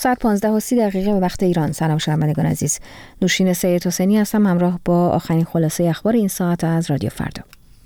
ساعت 15:30 به وقت ایران. سلام شنوندگان عزیز. نوشین سید حسینی هستم همراه با آخرین خلاصه اخبار این ساعت از رادیو فردا.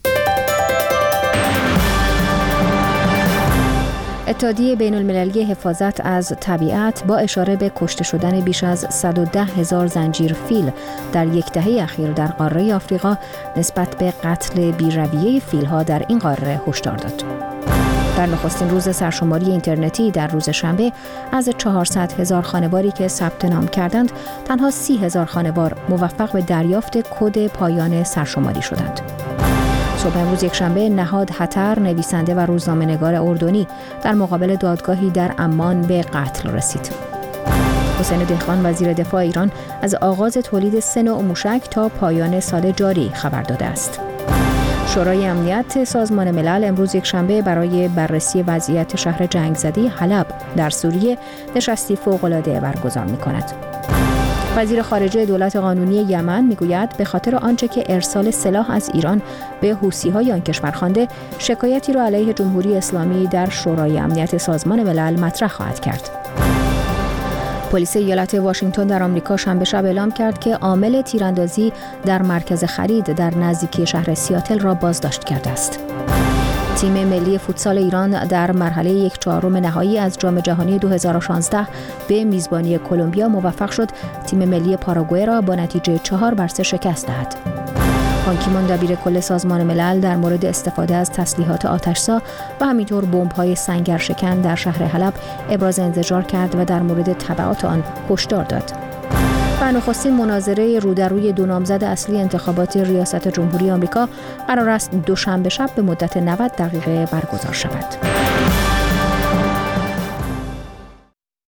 اتحادیه بین المللی حفاظت از طبیعت با اشاره به کشته شدن بیش از 110,000 زنجیر فیل در یک دهه اخیر در قاره آفریقا نسبت به قتل بی‌رویه فیل‌ها در این قاره هشدار داد. در نخستین روز سرشماری اینترنتی در روز شنبه از 400,000 خانواری که ثبت نام کردند، تنها 30,000 خانوار موفق به دریافت کد پایان سرشماری شدند. صبح امروز یکشنبه نهاد حتر، نویسنده و روزنامه‌نگار اردنی، در مقابل دادگاهی در عمان به قتل رسید. حسین دهقان وزیر دفاع ایران از آغاز تولید 3 نوع موشک تا پایان سال جاری خبر داده است. شورای امنیت سازمان ملل امروز یکشنبه برای بررسی وضعیت شهر جنگ‌زده حلب در سوریه نشستی فوق‌العاده برگزار می‌کند. وزیر خارجه دولت قانونی یمن میگوید به خاطر آنچه که ارسال سلاح از ایران به حوثی‌های آن کشور خوانده، شکایتی را علیه جمهوری اسلامی در شورای امنیت سازمان ملل مطرح خواهد کرد. پلیس ایالت واشنگتن در آمریکا شنبه شب اعلام کرد که عامل تیراندازی در مرکز خرید در نزدیکی شهر سیاتل را بازداشت کرده است. تیم ملی فوتسال ایران در مرحله 1/4 نهایی از جام جهانی 2016 به میزبانی کلمبیا موفق شد تیم ملی پاراگوئه را با نتیجه 4-3 شکست دهد. بان کی مون دبیر کل سازمان ملل در مورد استفاده از تسلیحات آتش‌زا و همینطور بمب‌های سنگرشکن در شهر حلب ابراز انزجار کرد و در مورد تبعات آن هشدار داد. و نخستین مناظره رودروی 2 نامزد اصلی انتخابات ریاست جمهوری آمریکا قرار است دوشنبه شب به مدت 90 دقیقه برگزار شود.